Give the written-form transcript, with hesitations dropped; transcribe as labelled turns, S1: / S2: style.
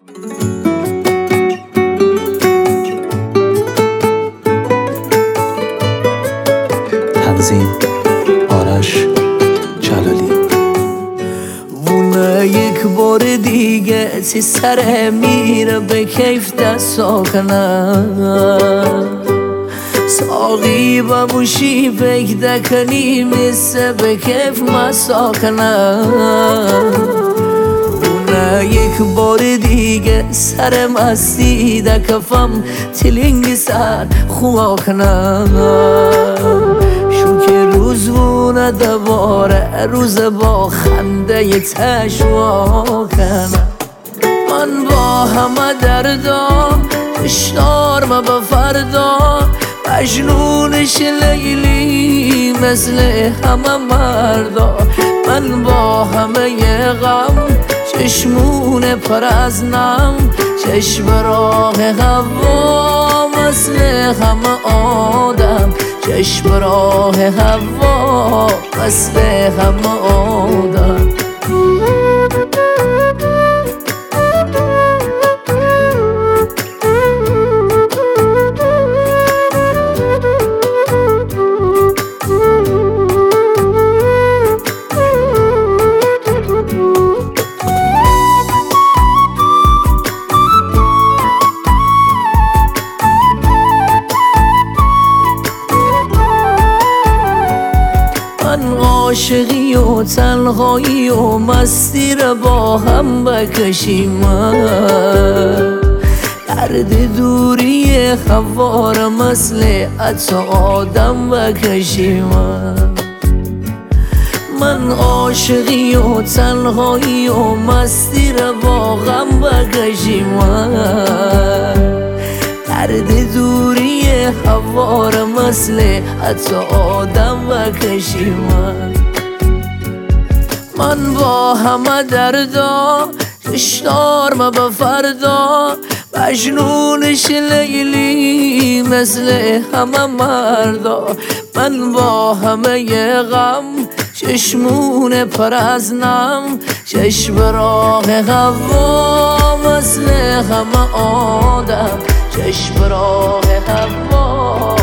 S1: تنظیم آرش جلالی.
S2: وونه یک بار دیگه سی سر میره به کیف دستا کنم ساقی بموشی فکر دکنی میسه به کیف مسا کنم وونه یک بار دیگه سر مستی دکفم تلینگی سر خوا کنم روز وونه دوباره روز با خنده ی تشوا کنم من با همه دردام اشتار ما به فردا مجنونش لیلی مثل همه مردا من با همه ی غم چشمون پر از نم چشم راه هوا مثل همه آدم چشم راه هوا مثل همه آدم عاشقی و تنهایی و مستی را با هم بکشیم درد دوری خوار مثل عطر آدم بکشیم من عاشقی و تنهایی و مستی را با هم بکشیم درد دوری خوار مثل عطر آدم بکشیم من با همه دردا اشتار ما به فردا مجنونش لیلی مثل همه مردا من با همه ی غم چشمون پر از نم چشم راه هوا مثل همه آدم چشم راه هوا